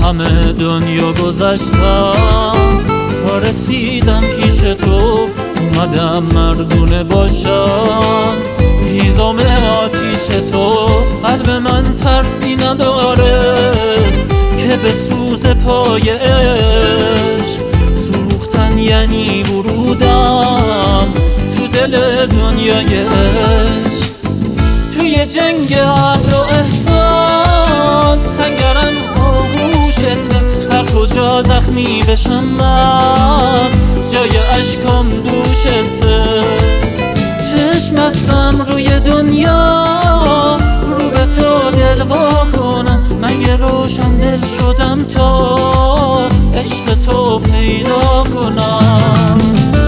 همه دنیا گذشتم تا رسیدم پیش تو، اومدم مردونه باشم هیزم آتیش تو. قلب من ترسی نداره که به سوز پای عشق سوختن یعنی ورودم تو دل دنیای عشق. توی جنگ عقل و احساس سنگرم آغوشته، هر کجا زخمی بشم من جای اشکام دوشته. چشم بستم روی دنیا رو به تو دل وا کنم، من یه روشن دل شدم تا عشق تو پیدا کنم.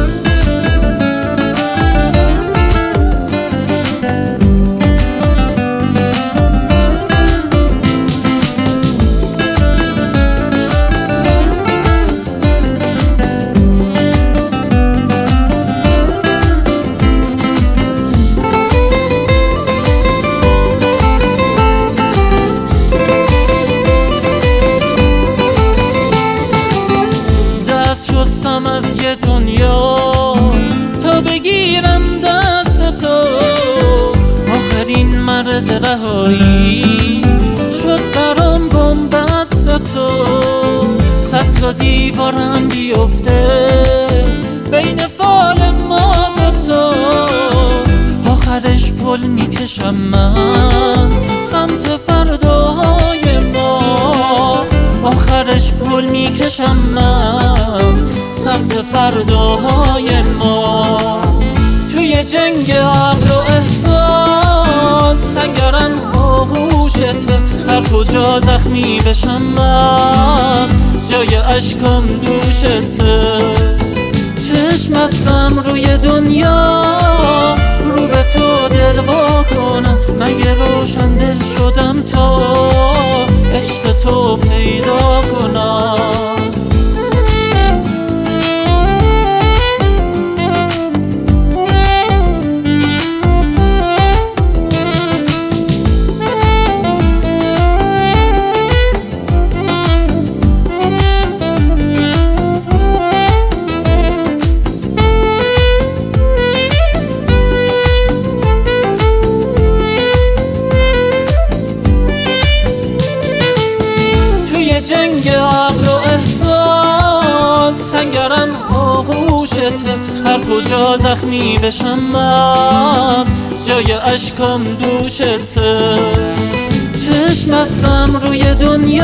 شستم از یه دنیا تا بگیرم دست تو، آخرین مرز رهایی شد برام بن‌بست تو. صد تا دیوارم بیفته بین فال ما دوتا، آخرش پل میکشم من سمت فرداهای ما، آخرش پل میکشم من سمت فرداهای ما. توی جنگ عقل و احساس سنگرم آغوشته، هر کجا زخمی بشم من جای اشکام دوشته. چشم بستم روی دنیا رو به تو دل وا کنم، من یه روشن دل شدم تا عشق تو پیدا کنم. جنگ عقل و احساس سنگرم آغوشته، هر کجا زخمی بشم من جای اشکام دوشته. چشم بستم روی دنیا